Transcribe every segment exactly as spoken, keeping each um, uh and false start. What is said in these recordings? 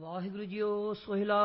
Waheguru JIO. Sohila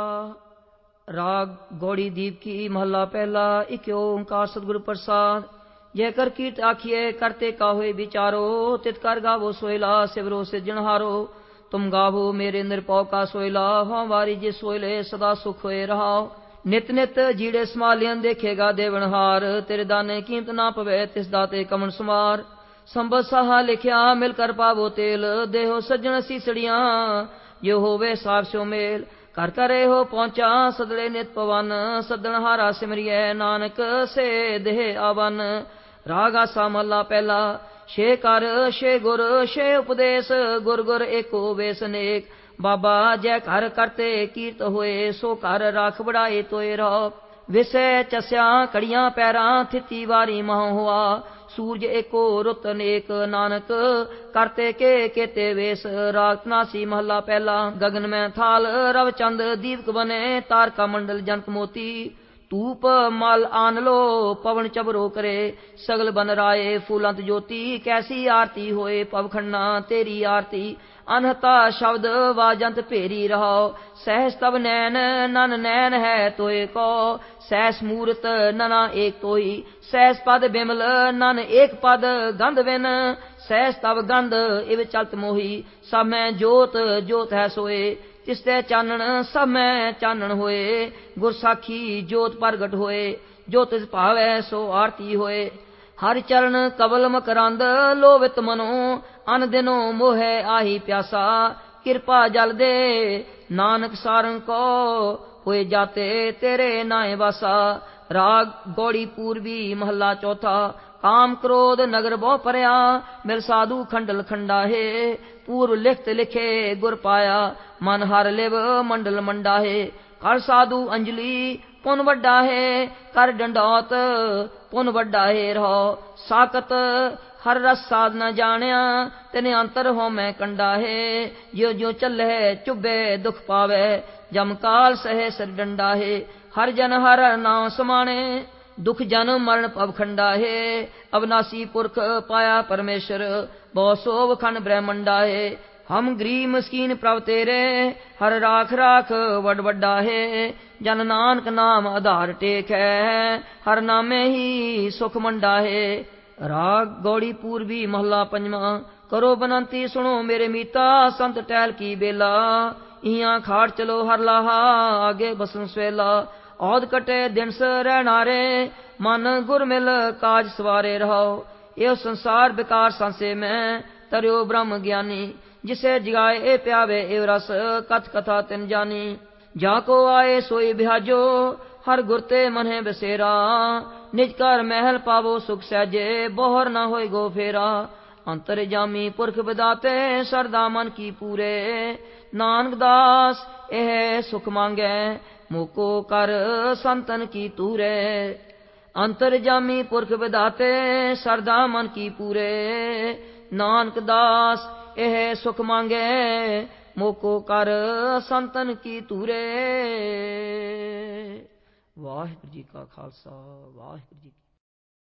ਰਾਗ ਗੌੜੀ ਦੀਪ ਕੀ ਮਹੱਲਾ ਪਹਿਲਾ। ਇਕ ਓੰਕਾਰ ਸਤਿਗੁਰ ਪ੍ਰਸਾਦ। ਜੈ ਕਰ ਕੀਰਤ ਆਖੀਏ ਕਰਤੇ ਕਾਹੋਏ ਵਿਚਾਰੋ। ਤਿਤ ਕਰ ਗਾਵੋ ਸੋਹਿਲਾ ਸਿਵਰੋ ਸਿਰਜਣਹਾਰੋ। ਤੁਮ ਗਾਵੋ ਮੇਰੇ ਨਿਰਭਉ ਕਾ ਸੋਹਿਲਾ। ਹਉ ਵਾਰੀ ਜੇ ਸੋਹਿਲੇ ਸਦਾ ਸੁਖ ਹੋਏ ਰਹਾਓ। ਨਿਤ ਨਿਤ ਜੀੜੇ ਸਮਾਲਿਅਨ ਦੇਖੇਗਾ ਦੇਵਨਹਾਰ। ਤੇਰੇ ਦਾਨੇ ਕੀਮਤ ਨਾ ਪਵੇ ਤਿਸ ਦਾਤੇ ਕਮਨ ਸੁਮਾਰ। ਸੰਬਤ ਸਾਹਾ ਲਿਖਿਆ ਮਿਲ ਕਰ ਪਾਵੋ ਤੇਲ। ਦੇਹੋ ਸੱਜਣ ਸੀਸੜੀਆਂ ਜੋ ਹੋਵੇ ਸਾਰ ਸਿਓ ਮੇਲ। ਕਰ ਕਰ ਇਹੋ ਪਹੁੰਚਾ ਸਦਲੇ ਨਿਤ ਪਵਨ। ਸੱਦਣਹਾਰਾ ਸਿਮਰਿਐ ਨਾਨਕ ਸੇ ਦੇਹ ਆਵਨ। ਰਾਗ ਆਸਾ ਮਹੱਲਾ ਪਹਿਲਾ। ਛੇ ਕਰ ਛੇ ਗੁਰ ਛੇ ਉਪਦੇਸ਼। ਗੁਰ ਗੁਰ ਏਕੋ ਵੇਸ ਨੇਕ। ਬਾਬਾ ਜੈ ਘਰ ਕਰਤੇ ਕੀਰਤ ਹੋਏ। ਸੋ ਘਰ ਰਾਖ ਬੜਾਏ ਤੋਏ ਰਹੋ। ਵਿਸੈ ਚਸਿਆ ਕੜੀਆਂ ਪੈਰਾਂ ਥਿਤੀ ਵਾਰੀ ਮਹੁ ਹੋਆ। ਸੂਰਜ ਏਕੋ ਰੁੱਤ ਨੇਕ ਨਾਨਕ ਕਰਤੇ ਕੇ ਕੇਤੇ ਵੇਸ। ਰਾਗ ਤਨਾਸੀ ਮਹੱਲਾ ਪਹਿਲਾ। ਗਗਨ ਮੈਂ ਥਾਲ ਰਵ ਚੰਦ ਦੀਪਕ ਬਨੇ। ਤਾਰਕਾ ਮੰਡਲ ਜਨਕ ਮੋਤੀ। ਧੂਪ ਮਲ ਆਨ ਲੋ ਪਵਨ ਚਬਰੋ ਕਰੇ। ਸਗਲ ਬਨ ਰਾਏ ਫੂਲੰਤ ਜੋਤੀ। ਕੈਸੀ ਆਰਤੀ ਹੋਏ ਪਵਖੰਡਾ ਤੇਰੀ ਆਰਤੀ। ਅਨਹਤਾ ਸ਼ਬਦ ਵਾਜੰਤ ਭੇਰੀ ਰਹਾਓ। ਸਹਿਸ ਤਬ ਨੈਣ ਨਨ ਨੈਣ ਹੈ ਤੋਏ ਕੋ। ਸਹਿਸ ਮੂਰਤ ਨਨਾ ਏਕ ਤੋਈ। ਸਹਿਸ ਪਦ ਬਿਮਲ ਨਨ ਏਕ ਪਦ ਗੰਧ ਵਿਨ। ਸਹਿਸ ਤਬ ਗੰਧ ਇਵ ਚਲਤ ਮੋਹੀ। ਸਭ ਮੈਂ ਜੋਤ ਜੋਤ ਹੈ ਸੋਏ। ਤਿਸ ਤੇ ਚਾਨਣ ਸਭ ਮੈਂ ਚਾਨਣ ਹੋਏ। ਗੁਰ ਸਾਖੀ ਜੋਤ ਪ੍ਰਗਟ ਹੋਏ। ਜੋ ਤਿਸ ਭਾਵੈ ਸੋ ਆਰਤੀ ਹੋਏ। ਹਰਿ ਚਰਨ ਕਵਲ ਮਕਰੰਦ ਲੋਭਿਤ ਮਨੋ। ਅਨ ਦਿਨੋ ਮੋਹੈ ਆਹੀ ਪਿਆਸਾ। ਕਿਰਪਾ ਜਲ ਦੇ ਨਾਨਕ ਸਾਰੰਗ ਕੋ। ਹੋਏ ਜਾਤੇ ਤੇਰੇ ਨਾਏ ਵਾਸਾ। ਰਾਗ ਗੌੜੀ ਪੂਰਬੀ ਮਹੱਲਾ ਚੌਥਾ। ਕਾਮ ਕ੍ਰੋਧ ਨਗਰ ਬਹੁ ਭਰਿਆ। ਮਿਲ ਸਾਧੂ ਖੰਡਲ ਖੰਡਾਹੇ। ਪੂਰਵ ਲਿਖਤ ਲਿਖੇ ਗੁਰ ਪਾਇਆ। ਮਨ ਹਰ ਲਿਵ ਮੰਡਲ ਮੰਡਾਹੇ। ਕਰ ਸਾਧੂ ਅੰਜਲੀ ਪੁਨ ਵੱਡਾ ਹੈ। ਕਰ ਡੰਡੌਤ ਪੁਨ ਵੱਡਾ ਹੈ ਰਹੋ। ਸਾਕਤ ਹਰ ਰਸ ਸਾਧ ਨ ਜਾਣਿਆ। ਤਿਨ ਅੰਤਰ ਹੋ ਮੈਂ ਕੰਡਾ ਹੈ। ਜਿਉ ਜਿਉ ਚੱਲੈ ਚੁਭੈ ਦੁਖ ਪਾਵੈ। ਜਮ ਕਾਲ ਸਹਿ ਸਿਰ ਡੰਡਾ ਹੈ। ਹਰ ਜਨ ਹਰ ਨਾਉ ਸਮਾਣੇ। ਦੁਖ ਜਨਮ ਮਰਨ ਭਵ ਖੰਡਾ ਹੈ। ਅਵਨਾਸੀ ਪੁਰਖ ਪਾਇਆ ਪਰਮੇਸ਼ਰ। ਬਹੁ ਸੋਭ ਖੰਡ ਬ੍ਰਹਮੰਡਾ ਹੈ। ਹਮ ਗਰੀਬ ਮਸਕੀਨ ਪ੍ਰਭ ਤੇਰੇ। ਹਰ ਰਾਖ ਰਾਖ ਵੱਡ ਵੱਡਾ ਹੈ। ਜਨ ਨਾਨਕ ਨਾਮ ਆਧਾਰ ਟੇਕ ਹੈ। ਹਰ ਨਾਮੇ ਹੀ ਸੁਖ ਮੰਡਾ ਹੈ। ਰਾਗ ਗੌੜੀ ਪੂਰਬੀ ਮਹੱਲਾ ਪੰਜਵਾਂ। ਕਰੋ ਬਨੰਤੀ ਸੁਣੋ ਮੇਰੇ ਮੀਤਾ। ਸੰਤ ਟਹਿਲ ਕੀ ਬੇਲਾ। ਇਹਾਂ ਖਾੜ ਚਲੋ ਹਰ ਲਾਹਾ। ਆਗੇ ਬਸਨ ਸਵੇਲਾ। ਔਦ ਕਟੇ ਦਿਨਸ ਰਹਿਣਾਰੇ। ਮਨ ਗੁਰ ਮਿਲ ਕਾਜ ਸਵਾਰੇ ਰਹਾਓ। ਇਹ ਸੰਸਾਰ ਬਿਕਾਰ ਸੰਸੇ ਮੈਂ। ਤਰਿਓ ਬ੍ਰਹਮ ਗਿਆਨੀ। ਜਿਸੇ ਜਗਾਏ ਇਹ ਪਿਆਵੇ ਇਹ ਰਸ। ਕਥ ਕਥਾ ਤਿਨ ਜਾਨੀ। ਜਾ ਕੋ ਆਏ ਸੋਈ ਬਿਹਾਜੋ। ਹਰ ਗੁਰ ਤੇ ਮਨਹਿ ਬਸੇਰਾ। ਨਿਜ ਘਰ ਮਹਿਲ ਪਾਵੋ ਸੁਖ ਸਹਿਜੇ। ਬੋਹਰ ਨਾ ਹੋਏ ਗੋ ਫੇਰਾ। ਅੰਤਰ ਜਾਮੀ ਪੁਰਖ ਵਿਦਾਤੇ। ਸਰਦਾ ਮਨ ਕੀ ਪੂਰੇ। ਨਾਨਕ ਦਾਸ ਇਹ ਸੁਖ ਮੰਗੈ। ਮੋਕੋ ਕਰ ਸੰਤਨ ਕੀ ਤੂਰੇ। ਅੰਤਰ ਜਾਮੀ ਪੁਰਖ ਵਿਦਾਤੇ। ਸਰਦਾ ਮਨ ਕੀ ਪੂਰੇ। ਨਾਨਕ ਦਾਸ ਇਹ ਸੁਖ ਮੰਗੈ। ਮੋਕੋ ਕਰ ਸੰਤਨ ਕੀ ਤੂਰੇ। ਵਾਹਿਗੁਰੂ ਜੀ ਕਾ ਖਾਲਸਾ ਵਾਹਿਗੁਰੂ ਜੀ ਕੀ